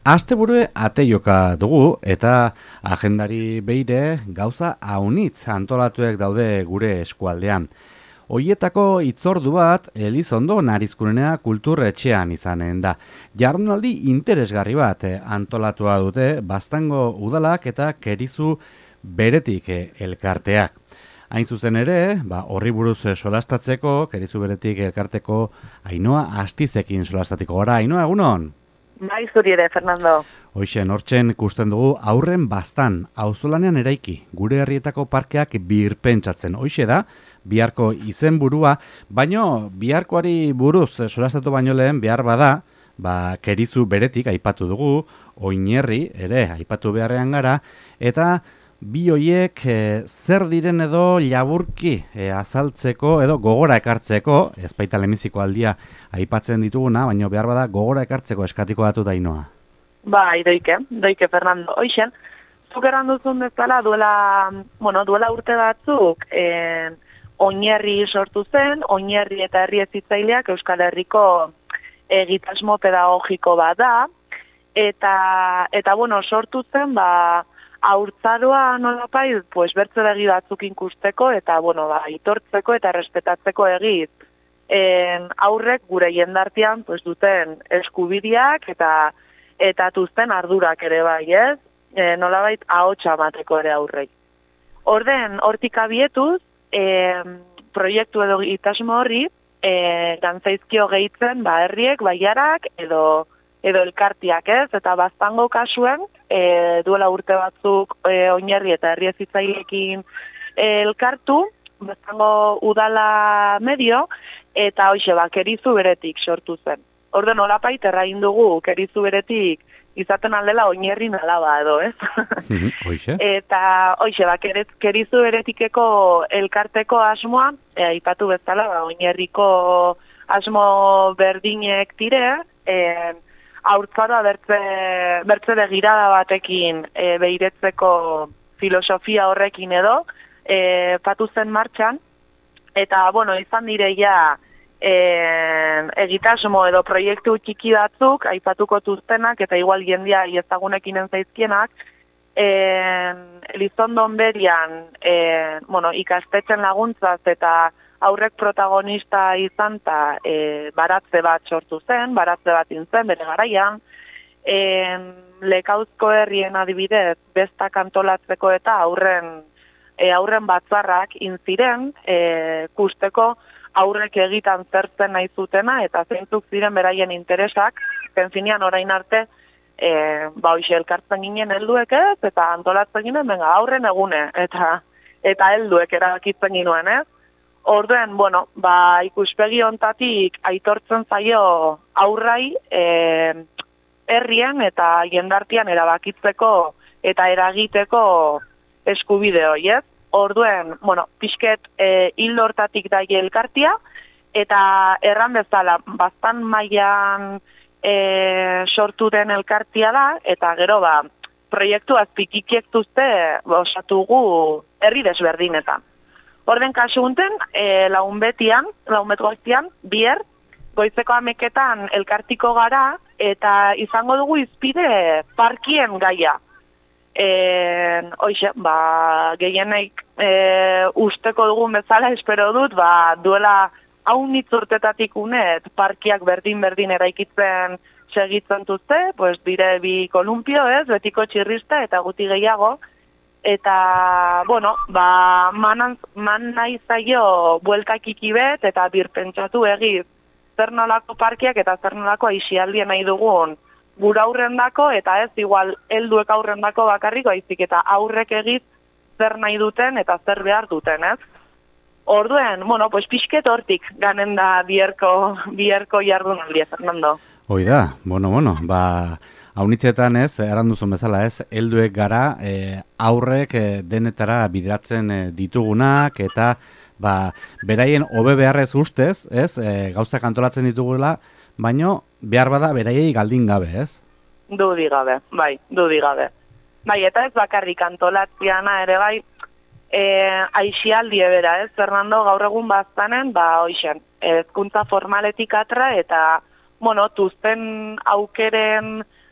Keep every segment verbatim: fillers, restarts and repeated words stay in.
Asteburue ateioka dugu eta agendari beire gauza haunitz antolatuek daude gure eskualdean. Hoietako hitzordu bat Elizondo Narizkunenea kultur etxean izanen da. Jardunaldi interesgarri bat antolatua dute Baztango udalak eta Kerizu beretik elkarteak. Hain zuzen ere, ba, horri buruz solastatzeko, Kerizu beretik elkarteko Ainhoa Astizekin solastatiko gara. Ainhoa, egunon? Bai, zuri ere, Fernando. Hoixen, hortzen ikusten dugu aurren Baztan, auzolanean eraiki, gure herrietako parkeak birpentsatzen. Hoixe da, biharko izenburua, baino biharkoari buruz solastatu baino lehen behar bada, ba, Kerizu beretik aipatu dugu, Oinierri ere aipatu beharrean gara, eta bi hoiek e, zer diren edo laburki e, azaltzeko edo gogora ekartzeko, ez baita lehenbiziko aldia aipatzen dituguna, baina behar bada gogora ekartzeko eskatiko datu da Ainhoa. Bai, doike, doike Fernando. Hoixen, zuk erran duzun bezala duela, bueno, duela urte batzuk eh, Oinierri sortu zen, Oinierri eta herri hezitzaileak Euskal Herriko egitasmo pedagogiko bat da, eta, eta bueno, sortu zen, ba, haurtzaroa nolapait, pues, bertze begi batzuk inkusteko, eta, bueno, ba, itortzeko eta respetatzeko egiz. En, aurrek gure jendartean, pues, duten eskubideak eta eta tuzten ardurak ere bai, ez? E, nolabait ahotsa emateko ere aurrei. Orden, hortik abietuz, e, proiektu edo egitasmo horri, e, gantzaizkio gehitzen, ba, herriek, baiarak, edo edo elkartiak, ez? Eta Baztango kasuen, e, duela urte batzuk e, Oinierri eta herri hezitzaileekin e, elkartu, Baztango udala medio, eta hoxe, ba, Kerizu beretik sortu zen. Orde nolapait errain dugu Kerizu beretik izaten aldela Oinierrin alaba edo, ez? Hoxe. Eta hoxe, ba, Kerizu beretikeko elkarteko asmoa, e, aipatu bezala, ba, Oinierriko asmo berdinek dire, e, haurtzaroa bertze, bertze begirada batekin e, behiretzeko filosofia horrekin edo, e, patu zen martxan, eta, bueno, izan direia e, egitasmo edo proiektu txiki batzuk, aipatuko tuztenak, eta igual jendia ezagunekin zaizkienak, e, Elizondon berian, e, bueno, ikastetxen laguntzaz eta aurrek protagonista izan eta e, baratze bat sortu zen, baratze bat intzen bere garaian, e, Lekauzko herrien adibidez bestak antolatzeko eta aurren, e, aurren batzarrak inziren, e, kusteko aurrek egitan zertzen nahi zutena eta zeintzuk ziren beraien interesak, zenfinean orain arte, e, ba hoxe elkartzen ginen helduek ez, eta antolatzen ginen, benga, aurren egune, eta eta helduek erabakitzen ginuen ez. Orduen, bueno, ba, ikuspegi hontatik aitortzen zaio aurrai e, herrien eta jendartean erabakitzeko eta eragiteko eskubide hori, ez? Orduen, bueno, pixket e, hildo hortatik da elkartia, eta erran bezala, Baztan mailan e, sortu den elkartia da, eta gero, ba, proiektu azpikikiek duzte osatugu herri desberdinetan. Orden kasu unten, e, lagun betian, lagun bet goiztian, bier, goizeko ameketan elkartiko gara, eta izango dugu izpide parkien gaia. E, Hoxe, ba, gehienek e, usteko dugun bezala, espero dut, ba, duela haunitz urtetatik unet, parkiak berdin-berdin eraikitzen segitzen duzte, pues dire bi kolumpio, ez, betiko txirrista eta guti gehiago, eta, bueno, ba, man, man nahi zaio bueltak ikibet eta birpentsatu egiz zer nolako parkiak eta zer nolako aisialdien nahi dugun gura aurrendako, eta ez igual helduek aurrendako bakarriko aizik eta aurrek egiz zer nahi duten eta zer behar duten, ez? Orduen, bueno, pues pixket hortik ganen da bierko, bierko jardunaldia, Fernando. Hoi da, bueno, bueno, ba, haunitzetan ez, eran duzun bezala ez, helduek gara, e, aurrek e, denetara bideratzen e, ditugunak, eta ba, beraien hobe beharrez ustez, ez, e, gauzak antolatzen ditugula, baino behar bada beraiei galdin gabe, ez? Dudi gabe, bai, dudi gabe. Bai, eta ez bakarrik antolatziana ere bai, e, aixialdi ebera, ez, Fernando, gaur egun Baztanen, ba, hoixen, hezkuntza formaletik atra, eta bueno, tuzten aukeren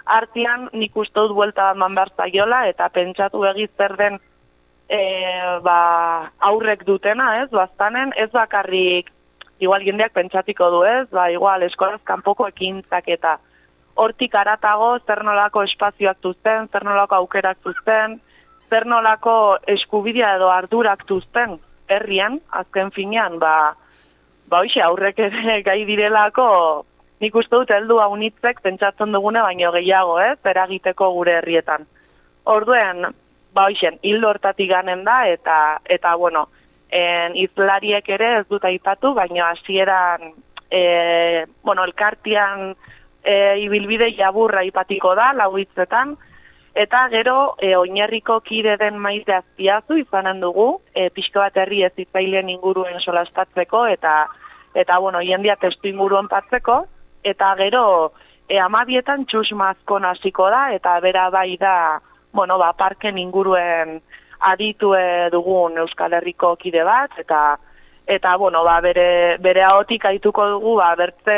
artean nik uste dut buelta bat man behar zaiola, eta pentsatu egiz zer den e, ba, aurrek dutena, ez, baztanen, ez bakarrik, igual jendeak pentsatiko du, ez, ba, igual eskolaz kanpoko ekintzak eta hortik aratago zer nolako espazioak duzten, zer nolako aukerak duzten, zer nolako eskubidea edo ardurak duzten herrian, azken finean, ba, ba hoxe, aurrek ere gai direlako, nik uste dut heldu haunitzek pentsatzen dugune baino gehiago, ez, eragiteko gure herrietan. Orduen, ba hoxen, hildo hortatik ganen da, eta, eta bueno, en, izlariek ere ez dut aipatu, baino hasieran, e, bueno, elkartian, E, ibilbide jaburra ipatiko da, lau hitzetan, eta gero e, oinarriko kide den Maite Azpiazu izanen dugu, e, pixko bat herri hezitzaileen inguruen solastatzeko, eta, eta bueno, jendia testu inguruen patzeko, eta gero e, amabietan Txus Mazkon hasiko da, eta bera bai da, bueno, ba, parken inguruen aditu dugun Euskal Herriko kide bat, eta, eta bueno, ba, bere, bere ahotik aituko dugu, ba, bertze...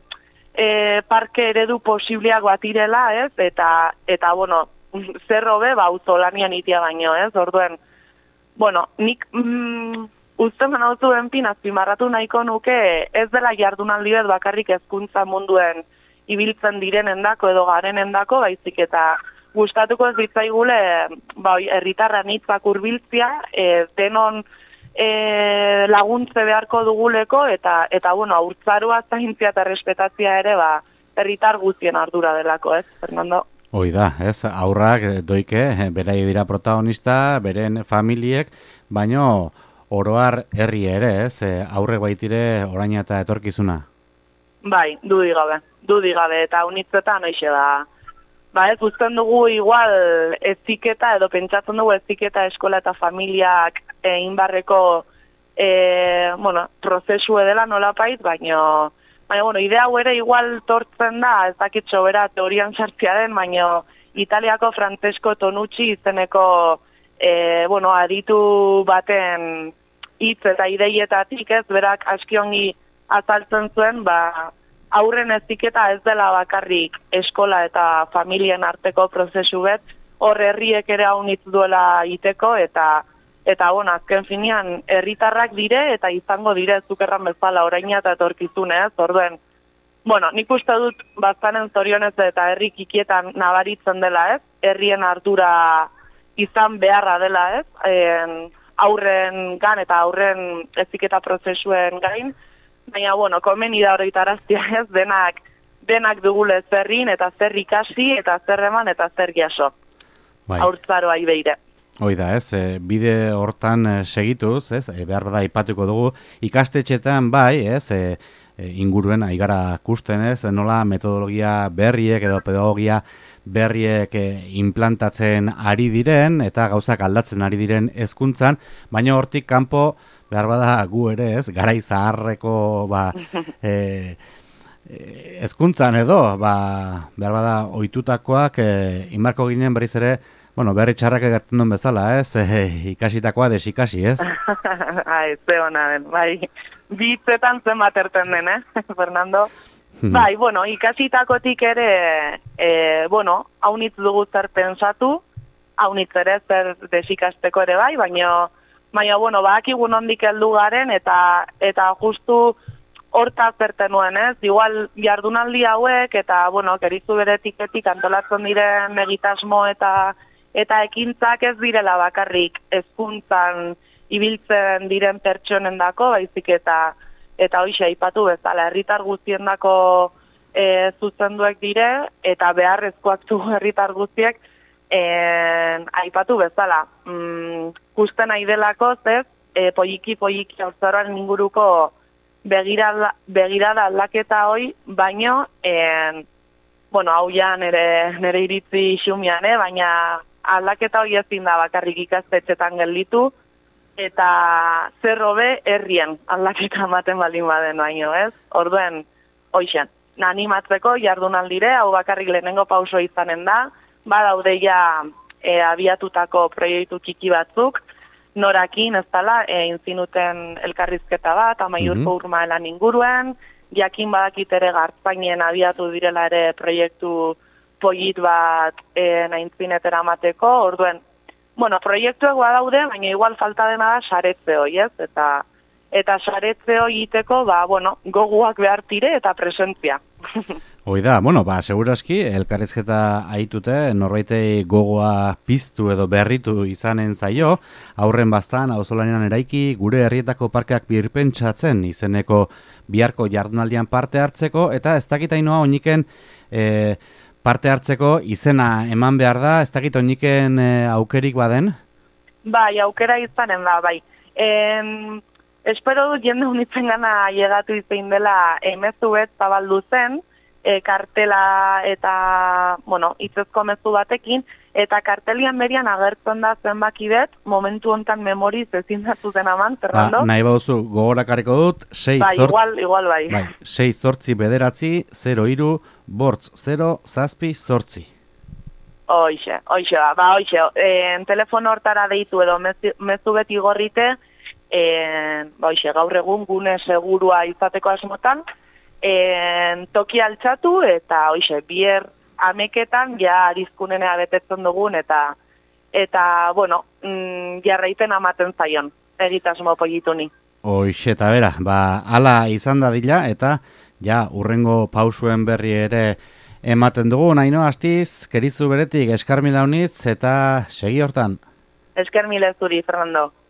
E, parke eredu posibliak bat irela, ez, eta, eta bueno, zerro be, ba, auzolanian itia baino, ez, orduen, bueno, nik mm, ustemen hau zuen pin, azpimarratu nahiko nuke, ez dela jardunaldi bet bakarrik hezkuntza munduen ibiltzen direnendako edo garenendako, baizik eta gustatuko ez ditzaigule, ba, herritarran hitzak hurbiltzea, e, denon, E, laguntze beharko duguleko, eta, eta bueno, haurtzaroa zaintzia eta respetatzia ere, ba, herritar guztien ardura delako, ez, Fernando? Hoi da, ez, aurrak doike, berai dira protagonista, beren familiek, baino oroar herri ere, ez, aurrek baitire oraina eta etorkizuna? Bai, dudik gabe, dudik gabe, eta unitzetan hoixe da. Ba ez, uzten dugu igual eziketa, edo pentsatzen dugu eziketa eskola eta familiak egin barreko e, bueno, prozesu edela nolapait, baina, baina bueno, idea hau ere igual tortzen da, ez dakit sobera teorian sartzea den, baina Italiako Francesco Tonucci izeneko e, bueno, aditu baten hitz eta ideietatik, ez, berak askiongi azaltzen zuen, ba, aurren eziketa ez dela bakarrik eskola eta familien arteko prozesu bet, hor herriek ere haunitz duela iteko, eta, eta bueno, azken finean herritarrak dire, eta izango dire zukerran bezala oraina eta etorkizunez, orduen, bueno, nik uste dut baztanen zorionez eta herri kikietan nabaritzen dela, ez, herrien ardura izan beharra dela, ez, en, aurren gan eta aurren eziketa prozesuen gain, baina, bueno, komeni da horretaraztia, ez, denak, denak dugule zerrin, eta zer ikasi, eta zer eman, eta zer jaso. Bai. Haurtzaroa ibeire. Hoi da, ez, e, bide hortan e, segituz, ez, e, behar da ipatuko dugu, ikastetxetan bai, ez, e, e, inguruen aigara kusten, ez, nola metodologia berriek edo pedagogia berriek e, implantatzen ari diren, eta gauzak aldatzen ari diren hezkuntzan, baina hortik kanpo, behar bada gu ere, ez, garai zaharreko, ba, e, hezkuntzan edo, ba, behar bada ohitutakoak e, inbarko ginen berriz ere, bueno, berri txarrak egertzen duen bezala, ez, e, ikasitakoa desikasi, ez? Ai, ze hona den, bai, bitzetan zenbat erten den, eh, Fernando? Bai, bueno, ikasitakotik ere, e, bueno, haunitz dugu zer pensatu, haunitz ere zer desikasteko ere bai, baina Baina, bueno, badakigun ondik heldu garen, eta eta justu hortaz zerten nuen, ez? Igual jardunaldi hauek, eta, bueno, kerizu bere etiketik antolatzen diren egitasmo eta eta ekintzak ez direla bakarrik hezkuntzan ibiltzen diren pertsonendako, baizik eta eta hoixe aipatu bezala, herritar guztiendako e, zuzenduek dire, eta beharrezkoak du herritar guztiek, En, aipatu bezala, mm, kusten nahi delako, zez, e, poiki poiki haurtzaroan inguruko begirada, begirada aldaketa hoi, baino, en, bueno, hau ja nere, nere iritzi xumian, eh? Baina aldaketa hoi ezin da bakarrik ikastetxetan gelditu, eta zer hobe herrien aldaketa ematen baldin baden baino, ez? Orduen, hoixen, animatzeko jardunaldire, hau bakarrik lehenengo pauso izanen da, badaude ja e, abiatutako proiektu txiki batzuk, norakin ez dela, e, inzinuten elkarrizketa bat, amaiurko mm-hmm. urmaelan inguruen, jakin badakit ere gartzainen abiatu direla ere proiektu polit bat e, naintzinetera amateko, orduen, bueno, proiektuak badaude, baina igual falta dena da saretze hoi, ez? Eta, eta saretze hoi egiteko, ba, bueno, goguak behar tire eta presentzia. Hoi da, bueno, ba, seguraski, elkarrizketa aitute, norbaitei gogoa piztu edo berritu izanen zaio, aurren bastan, auzolanean eraiki, gure herrietako parkeak birpentsatzen izeneko biharko jardunaldian parte hartzeko, eta ez dakit Ainhoa oiniken e, parte hartzeko izena eman behar da, ez dakit oiniken e, aukerik baden? Bai, aukera izanen da, bai. En, espero dut jende unitzen gana llegatu izein dela emezu bet zabaldu zen, E, kartela eta, bueno, itzezko mezu batekin, eta kartelian berian agertzen da zenbaki bet, momentu hontan memoriz ezin datu den aman, Fernando. Ba, nahi bauzu, gogorakareko dut, sei bai, zortzi, igual, igual bai. bai, sei zortzi bederatzi, zero iru, bortz, zero, zazpi, zortzi. Hoixe, hoixe, ba, ba hoixe, en telefono hortara deitu edo mezu, mezu beti gorrite, en, ba hoixe, gaur egun gune segurua izateko asmotan, En, toki altxatu eta hoixe, bier ameketan ja arizkunenea betetzen dugun eta eta, bueno, mm, jarraiten amaten zaion, egitasmo politu ni. Hoixe eta bera, ba, ala izan da dila eta ja, urrengo pausuen berri ere ematen dugu, Ainhoa Astiz, kerizu beretik eskarmila unitz eta segi hortan. Eskermile zuri, Fernando.